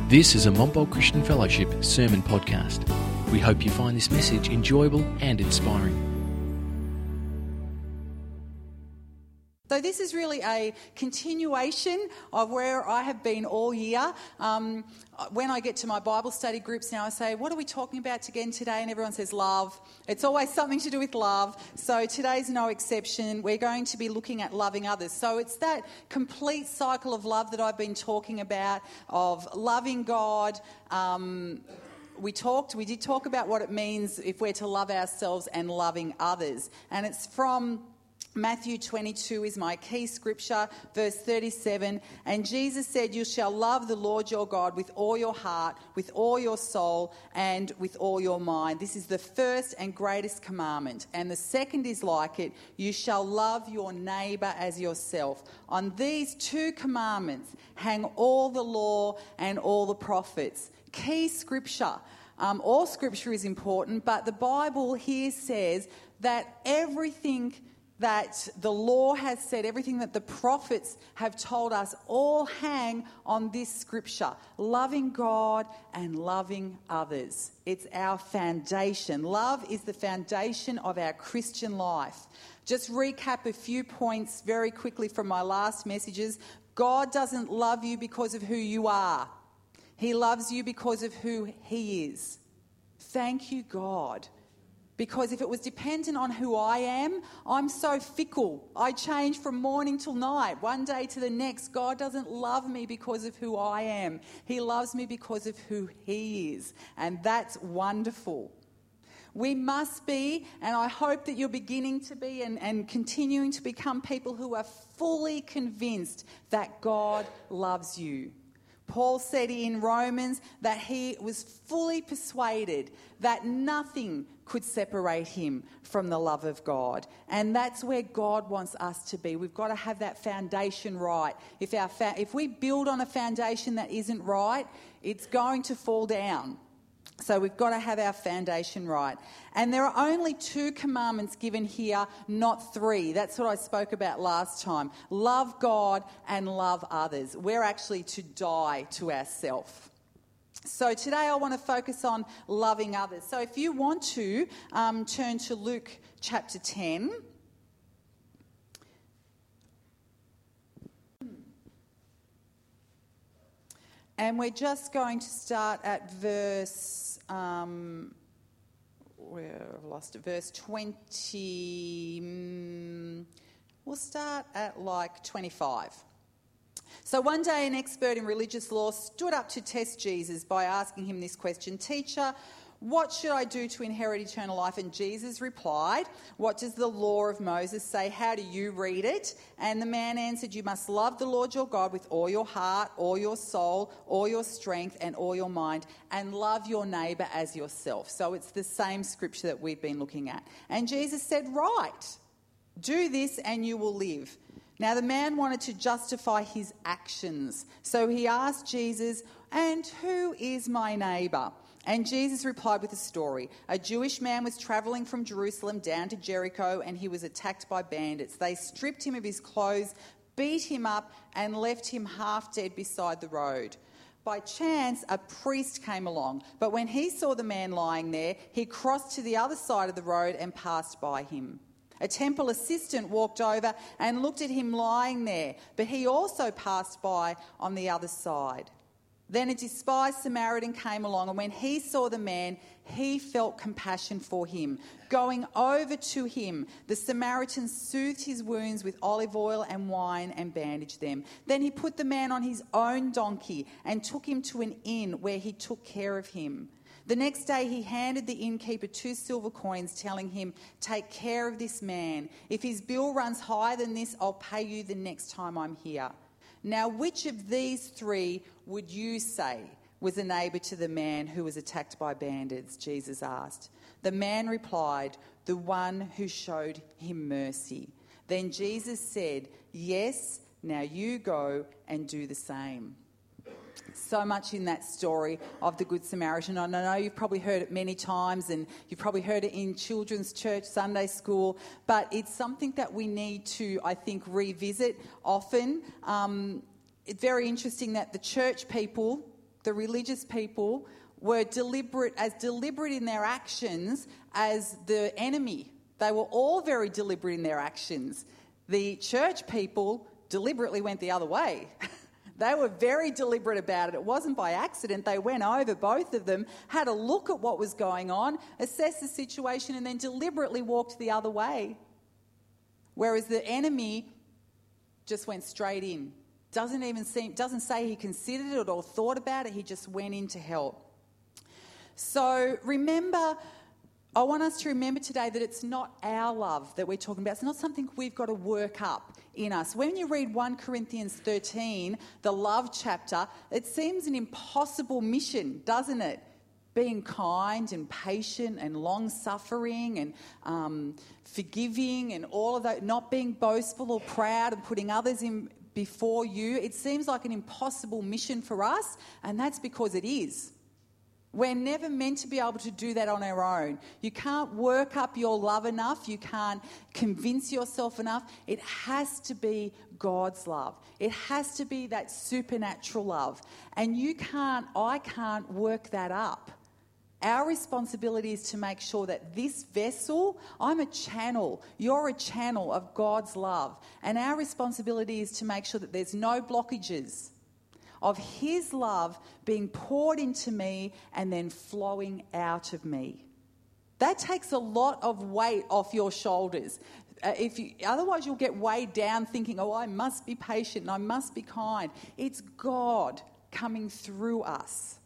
This is a Montbult Christian Fellowship sermon podcast. We hope you find this message enjoyable and inspiring. So this is really a continuation of where I have been all year. When I get to my Bible study groups now, I say, what are we talking about again today? And everyone says love. It's always something to do with love. So today's no exception. We're going to be looking at loving others. So it's that complete cycle of love that I've been talking about, of loving God. We did talk about what it means if we're to love ourselves and loving others. And it's from Matthew 22 is my key scripture, verse 37. And Jesus said, "You shall love the Lord your God with all your heart, with all your soul, and with all your mind. This is the first and greatest commandment. And the second is like it. You shall love your neighbour as yourself. On these two commandments hang all the law and all the prophets." Key scripture. All scripture is important, but the Bible here says that everything that the law has said, everything that the prophets have told us, all hang on this scripture: loving God and loving others. It's our foundation. Love is the foundation of our Christian life. Just recap a few points very quickly from my last messages. God doesn't love you because of who you are. He loves you because of who He is. Thank you, God. Because if it was dependent on who I am, I'm so fickle. I change from morning till night, one day to the next. God doesn't love me because of who I am. He loves me because of who He is. And that's wonderful. We must be, and I hope that you're beginning to be and continuing to become people who are fully convinced that God loves you. Paul said in Romans that he was fully persuaded that nothing could separate him from the love of God. And that's where God wants us to be. We've got to have that foundation right. If we build on a foundation that isn't right, it's going to fall down. So we've got to have our foundation right. And there are only 2 commandments given here, not 3. That's what I spoke about last time. Love God and love others. We're actually to die to ourselves. So today I want to focus on loving others. So if you want to, turn to Luke chapter 10. And we're just going to start at verse, verse 20, we'll start at 25. So one day an expert in religious law stood up to test Jesus by asking him this question: "Teacher, what should I do to inherit eternal life?" And Jesus replied, "What does the law of Moses say? How do you read it?" And the man answered, "You must love the Lord your God with all your heart, all your soul, all your strength, and all your mind, and love your neighbour as yourself." So it's the same scripture that we've been looking at. And Jesus said, "Right, do this and you will live." Now the man wanted to justify his actions. So he asked Jesus, "And who is my neighbour?" And Jesus replied with a story. A Jewish man was travelling from Jerusalem down to Jericho, and he was attacked by bandits. They stripped him of his clothes, beat him up, and left him half dead beside the road. By chance, a priest came along, but when he saw the man lying there, he crossed to the other side of the road and passed by him. A temple assistant walked over and looked at him lying there, but he also passed by on the other side. Then a despised Samaritan came along, and when he saw the man, he felt compassion for him. Going over to him, the Samaritan soothed his wounds with olive oil and wine and bandaged them. Then he put the man on his own donkey and took him to an inn where he took care of him. The next day he handed the innkeeper 2 silver coins, telling him, "Take care of this man. If his bill runs higher than this, I'll pay you the next time I'm here." Now, which of these 3 would you say was a neighbour to the man who was attacked by bandits? Jesus asked. The man replied, "The one who showed him mercy." Then Jesus said, "Yes, now you go and do the same." So much in that story of the Good Samaritan. And I know you've probably heard it many times, and you've probably heard it in children's church, Sunday school, but it's something that we need to, I think, revisit often. It's very interesting that the church people the religious people, were deliberate in their actions as the enemy. They were all very deliberate in their actions. The church people deliberately went the other way. They were very deliberate about it. It wasn't by accident. They went over, both of them, had a look at what was going on, assessed the situation, and then deliberately walked the other way. Whereas the enemy just went straight in. Doesn't say he considered it or thought about it. He just went in to help. So I want us to remember today that it's not our love that we're talking about. It's not something we've got to work up in us. When you read 1 Corinthians 13, the love chapter, it seems an impossible mission, doesn't it? Being kind and patient and long-suffering and forgiving and all of that, not being boastful or proud and putting others in before you. It seems like an impossible mission for us, and that's because it is. We're never meant to be able to do that on our own. You can't work up your love enough. You can't convince yourself enough. It has to be God's love. It has to be that supernatural love. And I can't work that up. Our responsibility is to make sure that this vessel, I'm a channel, you're a channel of God's love. And our responsibility is to make sure that there's no blockages of His love being poured into me and then flowing out of me. That takes a lot of weight off your shoulders. Otherwise you'll get weighed down thinking, I must be patient and I must be kind. It's God coming through us.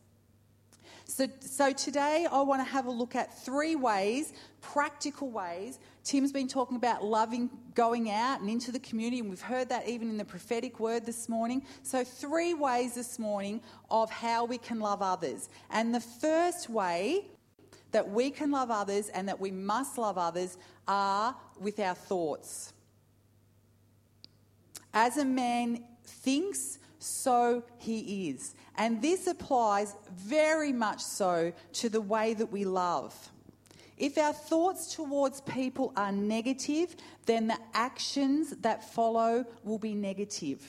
So today I want to have a look at 3 ways, practical ways. Tim's been talking about loving, going out and into the community, and we've heard that even in the prophetic word this morning. So 3 ways this morning of how we can love others. And the first way that we can love others and that we must love others are with our thoughts. As a man thinks, so he is. And this applies very much so to the way that we love. If our thoughts towards people are negative, then the actions that follow will be negative.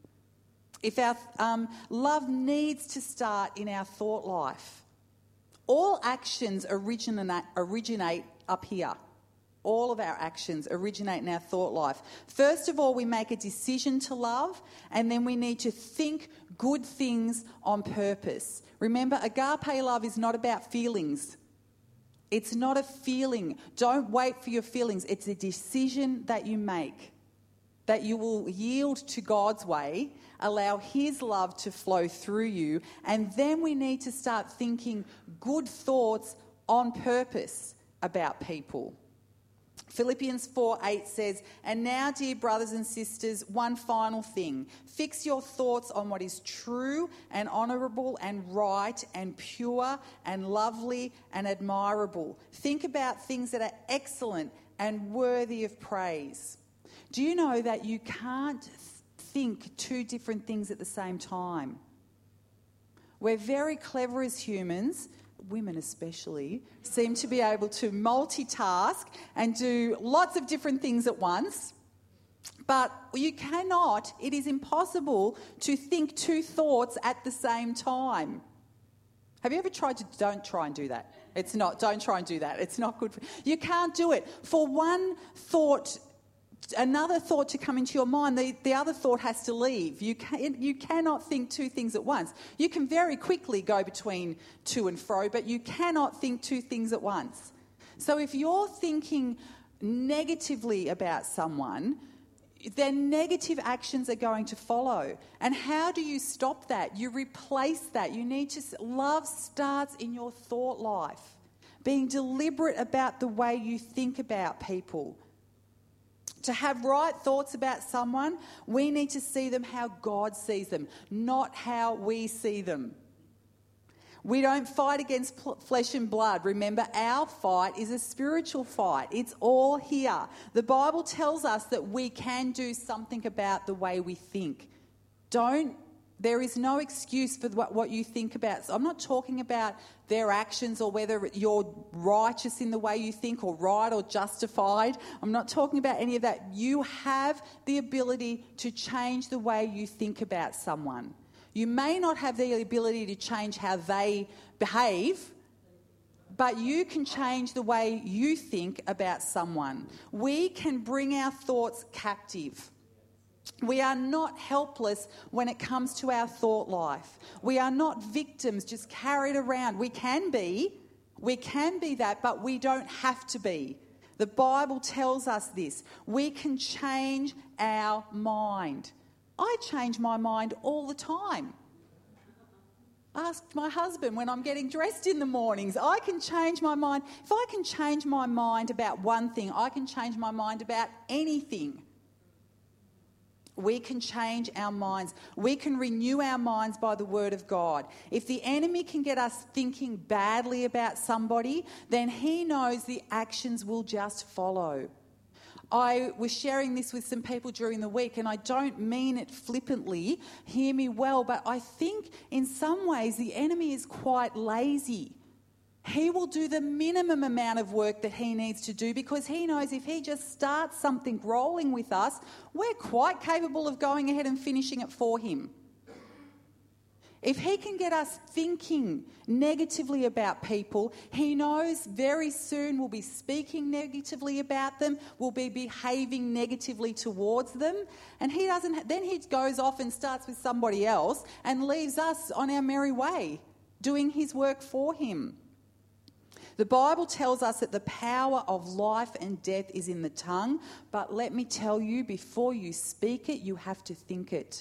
If our love needs to start in our thought life. All actions originate up here. All of our actions originate in our thought life. First of all, we make a decision to love, and then we need to think good things on purpose. Remember, agape love is not about feelings. It's not a feeling. Don't wait for your feelings. It's a decision that you make, that you will yield to God's way, allow His love to flow through you, and then we need to start thinking good thoughts on purpose about people. Philippians 4:8 says, "And now, dear brothers and sisters, one final thing. Fix your thoughts on what is true and honourable and right and pure and lovely and admirable. Think about things that are excellent and worthy of praise." Do you know that you can't think 2 different things at the same time? We're very clever as humans. Women especially, seem to be able to multitask and do lots of different things at once. But you cannot, it is impossible to think 2 thoughts at the same time. Have you ever tried to, don't try and do that. Don't try and do that. It's not good. You can't do it. For one thought, another thought to come into your mind, the other thought has to leave. You cannot think 2 things at once. You can very quickly go between to and fro, but you cannot think 2 things at once. So if you're thinking negatively about someone, then negative actions are going to follow. And how do you stop that? You replace that. Love starts in your thought life. Being deliberate about the way you think about people. To have right thoughts about someone, we need to see them how God sees them, not how we see them. We don't fight against flesh and blood. Remember, our fight is a spiritual fight. It's all here. The Bible tells us that we can do something about the way we think. There is no excuse for what you think about. So I'm not talking about their actions or whether you're righteous in the way you think or right or justified. I'm not talking about any of that. You have the ability to change the way you think about someone. You may not have the ability to change how they behave, but you can change the way you think about someone. We can bring our thoughts captive. We are not helpless when it comes to our thought life. We are not victims just carried around. We can be that, but we don't have to be. The Bible tells us this. We can change our mind. I change my mind all the time. Ask my husband when I'm getting dressed in the mornings. I can change my mind. If I can change my mind about one thing, I can change my mind about anything. We can change our minds. We can renew our minds by the word of God. If the enemy can get us thinking badly about somebody, then he knows the actions will just follow. I was sharing this with some people during the week, and I don't mean it flippantly, hear me well, but I think in some ways the enemy is quite lazy. He will do the minimum amount of work that he needs to do because he knows if he just starts something rolling with us, we're quite capable of going ahead and finishing it for him. If he can get us thinking negatively about people, he knows very soon we'll be speaking negatively about them, we'll be behaving negatively towards them, and then he goes off and starts with somebody else and leaves us on our merry way, doing his work for him. The Bible tells us that the power of life and death is in the tongue, but let me tell you, before you speak it, you have to think it.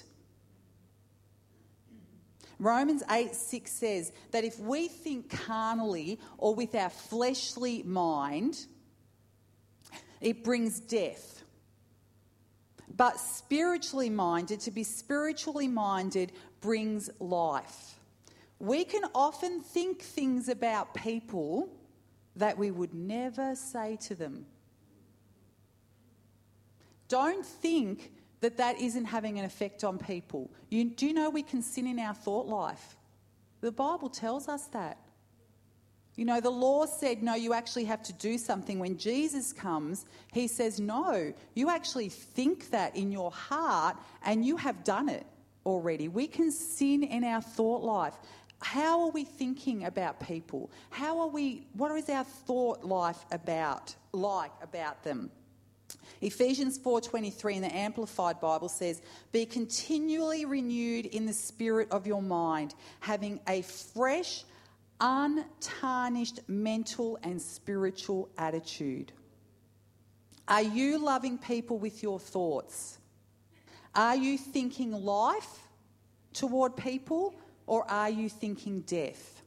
Romans 8:6 says that if we think carnally or with our fleshly mind, it brings death. But spiritually minded, to be spiritually minded, brings life. We can often think things about people that we would never say to them. Don't think that isn't having an effect on people. Do you know we can sin in our thought life? The Bible tells us that. You know, the law said, no, you actually have to do something. When Jesus comes, he says, no, you actually think that in your heart and you have done it already. We can sin in our thought life. How are we thinking about people? What is our thought life about them? Ephesians 4:23 in the Amplified Bible says, be continually renewed in the spirit of your mind, having a fresh, untarnished mental and spiritual attitude. Are you loving people with your thoughts? Are you thinking life toward people, or are you thinking death?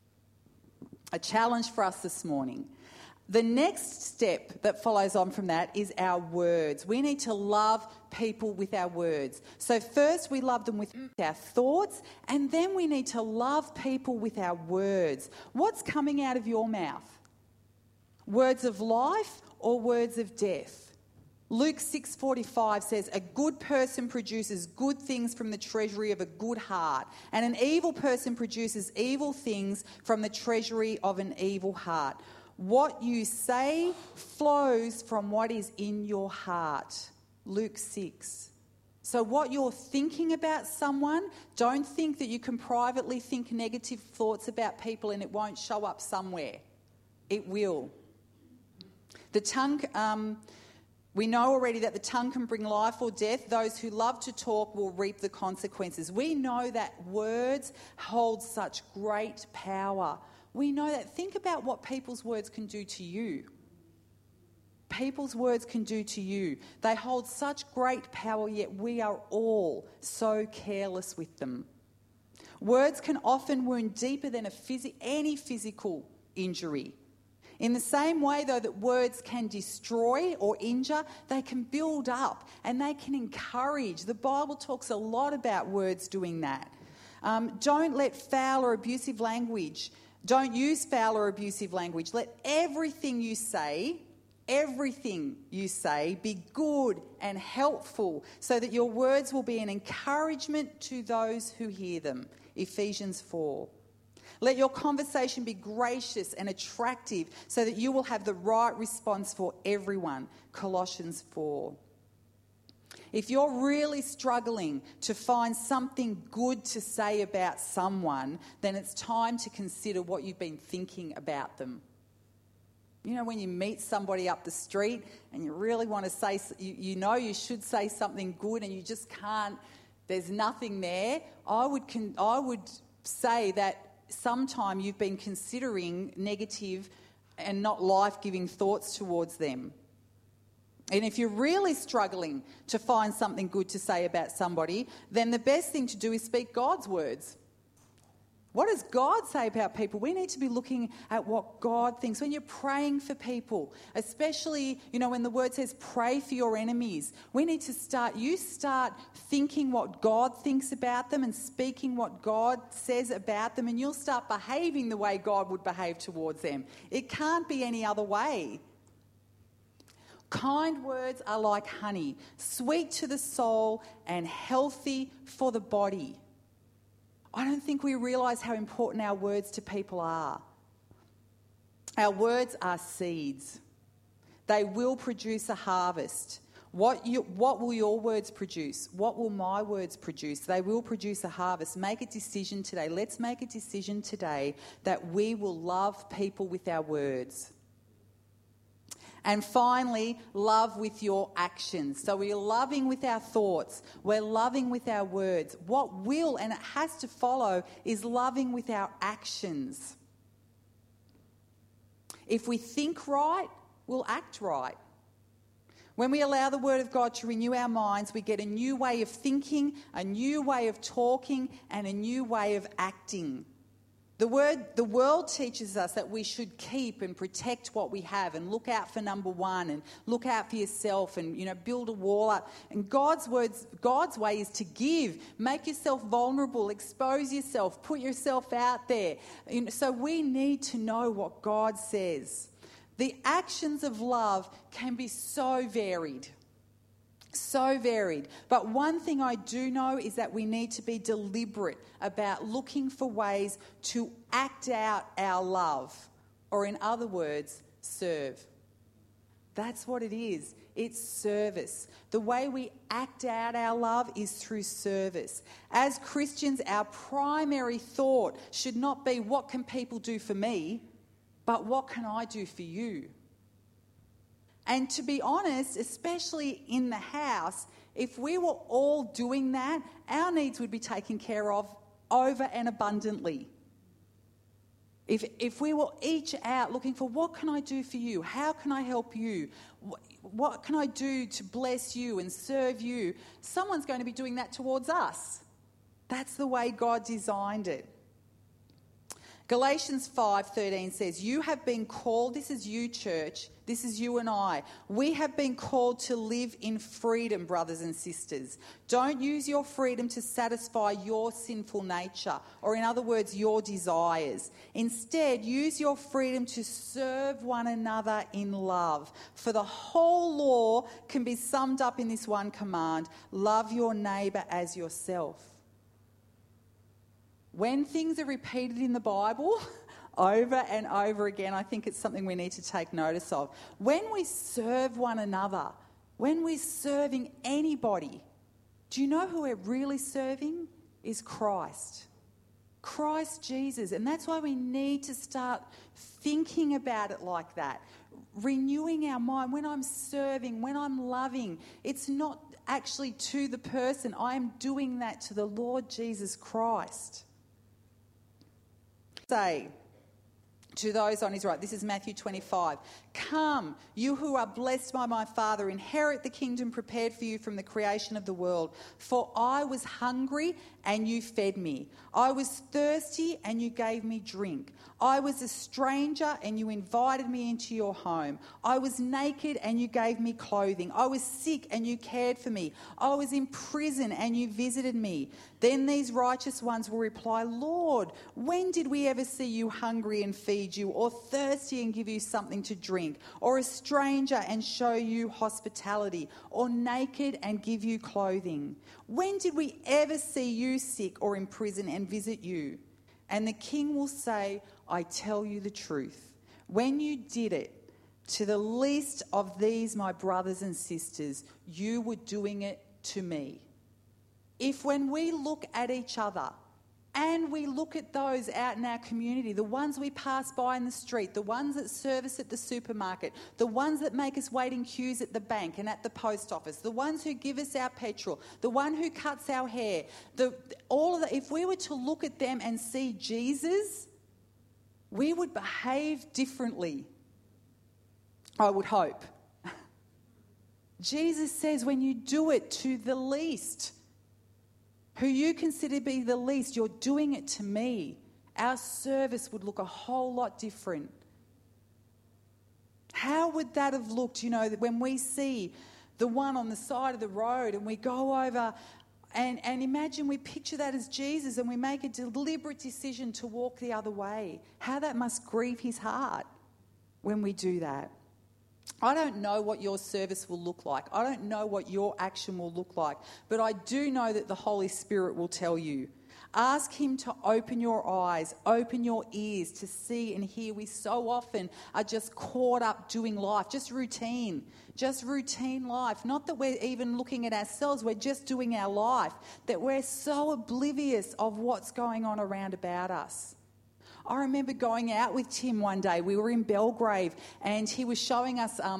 A challenge for us this morning. The next step that follows on from that is our words. We need to love people with our words. So first we love them with our thoughts, and then we need to love people with our words. What's coming out of your mouth? Words of life or words of death? Luke 6:45 says, a good person produces good things from the treasury of a good heart, and an evil person produces evil things from the treasury of an evil heart. What you say flows from what is in your heart. Luke 6. So what you're thinking about someone, don't think that you can privately think negative thoughts about people and it won't show up somewhere. It will. The tongue, we know already that the tongue can bring life or death. Those who love to talk will reap the consequences. We know that words hold such great power. We know that. Think about what people's words can do to you. People's words can do to you. They hold such great power, yet we are all so careless with them. Words can often wound deeper than any physical injury. In the same way, though, that words can destroy or injure, they can build up and they can encourage. The Bible talks a lot about words doing that. Don't use foul or abusive language. Let everything you say be good and helpful, so that your words will be an encouragement to those who hear them. Ephesians 4. Let your conversation be gracious and attractive, so that you will have the right response for everyone. Colossians 4. if you're really struggling to find something good to say about someone, then it's time to consider what you've been thinking about them. You know, when you meet somebody up the street and you really want to say, you know you should say something good and you just can't, there's nothing there. I would say that sometime you've been considering negative and not life-giving thoughts towards them. And if you're really struggling to find something good to say about somebody, then the best thing to do is speak God's words. What does God say about people? We need to be looking at what God thinks. When you're praying for people, especially, you know, when the word says pray for your enemies, we need to start thinking what God thinks about them and speaking what God says about them, and you'll start behaving the way God would behave towards them. It can't be any other way. Kind words are like honey, sweet to the soul and healthy for the body. I don't think we realise how important our words to people are. Our words are seeds. They will produce a harvest. What will your words produce? What will my words produce? They will produce a harvest. Make a decision today. Let's make a decision today that we will love people with our words. And finally, love with your actions. So we're loving with our thoughts. We're loving with our words. What will, and it has to follow, is loving with our actions. If we think right, we'll act right. When we allow the Word of God to renew our minds, we get a new way of thinking, a new way of talking, and a new way of acting. The world teaches us that we should keep and protect what we have and look out for number one and look out for yourself and, you know, build a wall up. And God's way is to give. Make yourself vulnerable, expose yourself, put yourself out there. So we need to know what God says. The actions of love can be so varied. So varied. But one thing I do know is that we need to be deliberate about looking for ways to act out our love, or in other words, serve. That's what it is. It's service. The way we act out our love is through service. As Christians, our primary thought should not be, what can people do for me, but what can I do for you? And to be honest, especially in the house, if we were all doing that, our needs would be taken care of over and abundantly. If we were each out looking for, what can I do for you? How can I help you? What can I do to bless you and serve you? Someone's going to be doing that towards us. That's the way God designed it. Galatians 5:13 says, you have been called, this is you, church, this is you and I. We have been called to live in freedom, brothers and sisters. Don't use your freedom to satisfy your sinful nature, or in other words, your desires. Instead, use your freedom to serve one another in love. For the whole law can be summed up in this one command: love your neighbour as yourself. When things are repeated in the Bible over and over again, I think it's something we need to take notice of. When we serve one another, when we're serving anybody, do you know who we're really serving? Is Christ. Christ Jesus. And that's why we need to start thinking about it like that. Renewing our mind. When I'm serving, when I'm loving, it's not actually to the person. I am doing that to the Lord Jesus Christ. Say to those on his right, this is Matthew 25, come, you who are blessed by my Father, inherit the kingdom prepared for you from the creation of the world. For I was hungry and you fed me. I was thirsty and you gave me drink. I was a stranger and you invited me into your home. I was naked and you gave me clothing. I was sick and you cared for me. I was in prison and you visited me. Then these righteous ones will reply, Lord, when did we ever see you hungry and feed you, or thirsty and give you something to drink, or a stranger and show you hospitality, or naked and give you clothing? When did we ever see you sick or in prison and visit you? And the king will say, I tell you the truth. When you did it to the least of these, my brothers and sisters, you were doing it to me. If when we look at each other and we look at those out in our community, the ones we pass by in the street, the ones that serve us at the supermarket, the ones that make us wait in queues at the bank and at the post office, the ones who give us our petrol, the one who cuts our hair, if we were to look at them and see Jesus, we would behave differently, I would hope. Jesus says when you do it to the least, who you consider to be the least, you're doing it to me. Our service would look a whole lot different. How would that have looked, when we see the one on the side of the road and we go over and imagine we picture that as Jesus and we make a deliberate decision to walk the other way. How that must grieve his heart when we do that. I don't know what your service will look like. I don't know what your action will look like. But I do know that the Holy Spirit will tell you. Ask him to open your eyes, open your ears to see and hear. We so often are just caught up doing life, just routine life. Not that we're even looking at ourselves, we're just doing our life, that we're so oblivious of what's going on around about us. I remember going out with Tim one day. We were in Belgrave and he was showing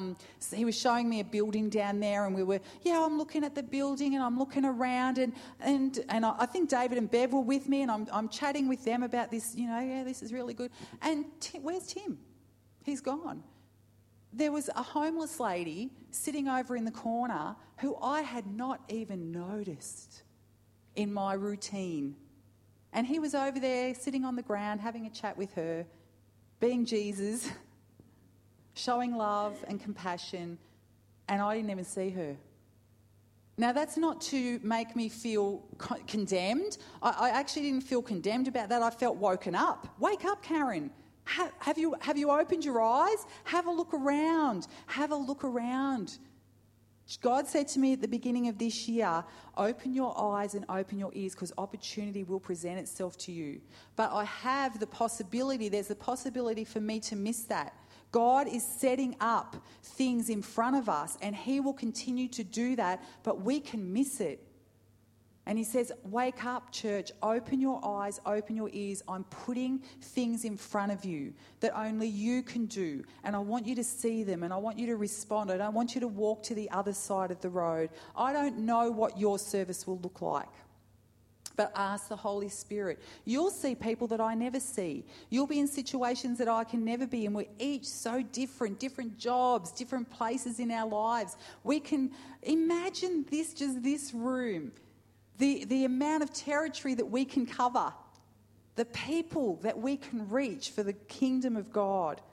me a building down there, and I'm looking at the building and I'm looking around and I think David and Bev were with me, and I'm chatting with them about this, this is really good. And where's Tim? He's gone. There was a homeless lady sitting over in the corner who I had not even noticed in my routine. And he was over there sitting on the ground having a chat with her, being Jesus, showing love and compassion, and I didn't even see her. Now, that's not to make me feel condemned. I actually didn't feel condemned about that. I felt woken up. Wake up, Karen. Have you opened your eyes? Have a look around. Have a look around. God said to me at the beginning of this year, open your eyes and open your ears, because opportunity will present itself to you. But there's the possibility for me to miss that. God is setting up things in front of us and he will continue to do that, but we can miss it. And he says, wake up, church, open your eyes, open your ears. I'm putting things in front of you that only you can do. And I want you to see them and I want you to respond. I don't want you to walk to the other side of the road. I don't know what your service will look like, but ask the Holy Spirit. You'll see people that I never see. You'll be in situations that I can never be in. We're each so different jobs, different places in our lives. We can imagine this room. The amount of territory that we can cover, the people that we can reach for the kingdom of God.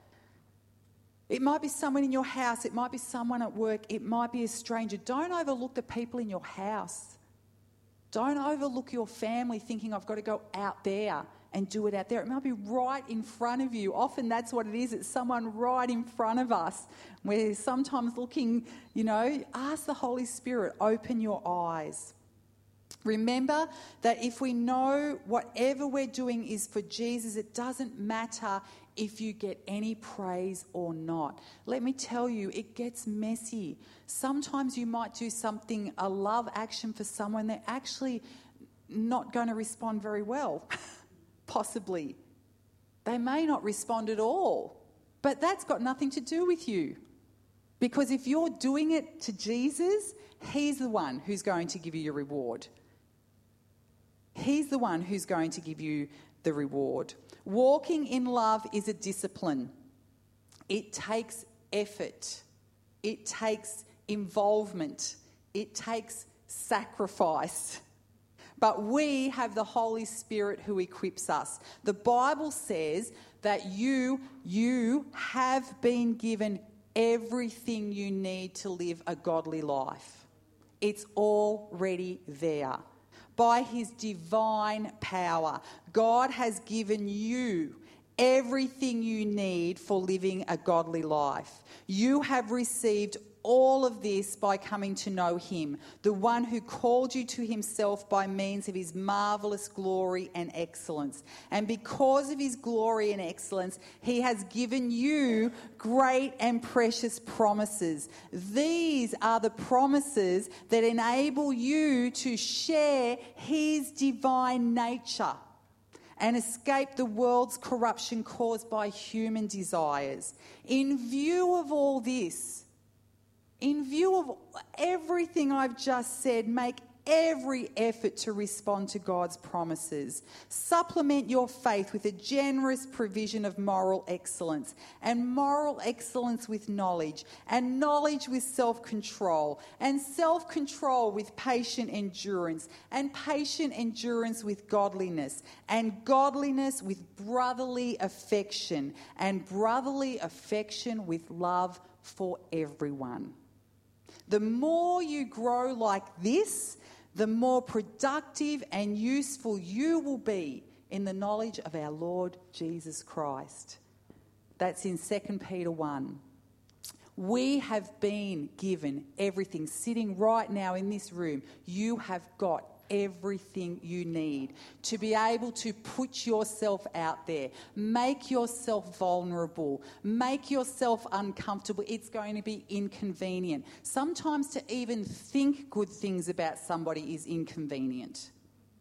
It might be someone in your house, it might be someone at work, it might be a stranger. Don't overlook the people in your house. Don't overlook your family thinking, I've got to go out there and do it out there. It might be right in front of you. Often that's what it is. It's someone right in front of us. We're sometimes looking, ask the Holy Spirit, open your eyes. Remember that if we know whatever we're doing is for Jesus, it doesn't matter if you get any praise or not. Let me tell you, it gets messy. Sometimes you might do something, a love action for someone, they're actually not going to respond very well, possibly. They may not respond at all, but that's got nothing to do with you. Because if you're doing it to Jesus, he's the one who's going to give you your reward. He's the one who's going to give you the reward. Walking in love is a discipline. It takes effort. It takes involvement. It takes sacrifice. But we have the Holy Spirit who equips us. The Bible says that you have been given everything you need to live a godly life. It's already there. By his divine power, God has given you everything you need for living a godly life. You have received all of this by coming to know him, the one who called you to himself by means of his marvelous glory and excellence. And because of his glory and excellence, he has given you great and precious promises. These are the promises that enable you to share his divine nature and escape the world's corruption caused by human desires. In view of all this, in view of everything I've just said, make every effort to respond to God's promises. Supplement your faith with a generous provision of moral excellence, and moral excellence with knowledge, and knowledge with self-control, and self-control with patient endurance, and patient endurance with godliness, and godliness with brotherly affection, and brotherly affection with love for everyone. The more you grow like this, the more productive and useful you will be in the knowledge of our Lord Jesus Christ. That's in 2 Peter 1. We have been given everything. Sitting right now in this room, you have got everything you need to be able to put yourself out there, make yourself vulnerable, make yourself uncomfortable. It's going to be inconvenient. Sometimes to even think good things about somebody is inconvenient.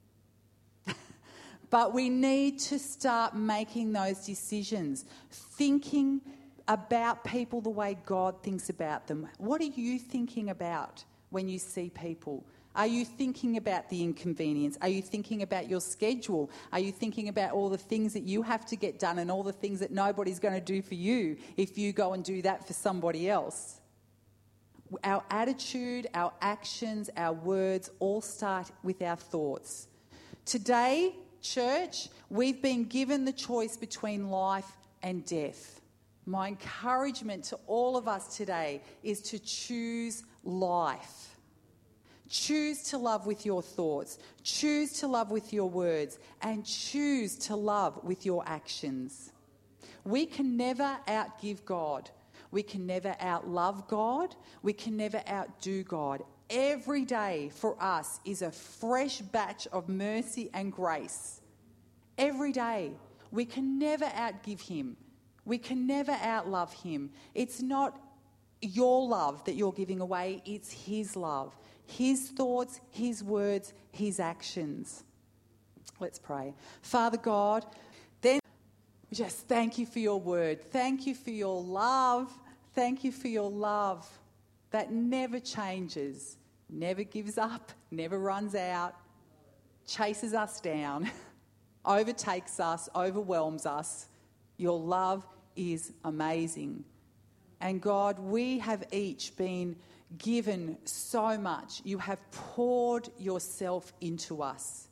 But we need to start making those decisions, thinking about people the way God thinks about them. What are you thinking about when you see people? Are you thinking about the inconvenience? Are you thinking about your schedule? Are you thinking about all the things that you have to get done and all the things that nobody's going to do for you if you go and do that for somebody else? Our attitude, our actions, our words all start with our thoughts. Today, church, we've been given the choice between life and death. My encouragement to all of us today is to choose life. Choose to love with your thoughts, choose to love with your words, and choose to love with your actions. We can never outgive God. We can never outlove God. We can never outdo God. Every day for us is a fresh batch of mercy and grace. Every day. We can never outgive him. We can never outlove him. It's not your love that you're giving away, it's his love. His thoughts, his words, his actions. Let's pray. Father God, then we just thank you for your word. Thank you for your love. Thank you for your love that never changes, never gives up, never runs out, chases us down, overtakes us, overwhelms us. Your love is amazing. And God, we have each been given so much. You have poured yourself into us.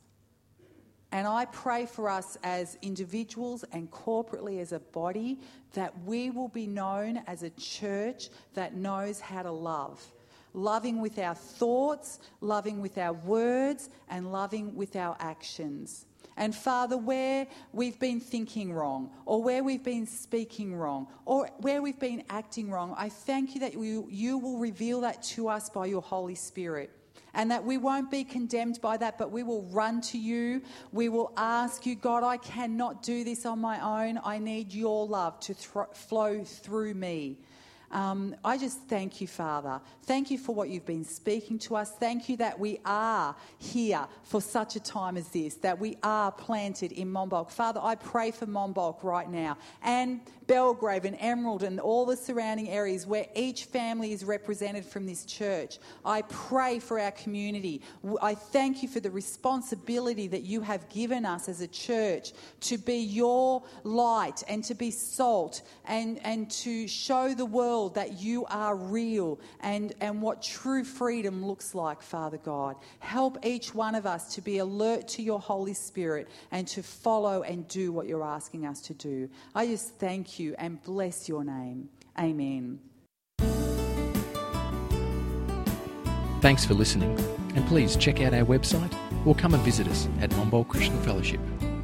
And I pray for us as individuals and corporately as a body that we will be known as a church that knows how to love. Loving with our thoughts, loving with our words, and loving with our actions. And Father, where we've been thinking wrong, or where we've been speaking wrong, or where we've been acting wrong, I thank you that you will reveal that to us by your Holy Spirit. And that we won't be condemned by that, but we will run to you. We will ask you, God, I cannot do this on my own. I need your love to flow through me. I just thank you, Father. Thank you for what you've been speaking to us. Thank you that we are here for such a time as this, that we are planted in Monbulk. Father, I pray for Monbulk right now, and Belgrave and Emerald and all the surrounding areas where each family is represented from this church. I pray for our community. I thank you for the responsibility that you have given us as a church to be your light and to be salt and to show the world that you are real and what true freedom looks like, Father God. Help each one of us to be alert to your Holy Spirit and to follow and do what you're asking us to do. I just thank you and bless your name. Amen. Thanks for listening, and please check out our website or come and visit us at Monbulk Christian Fellowship.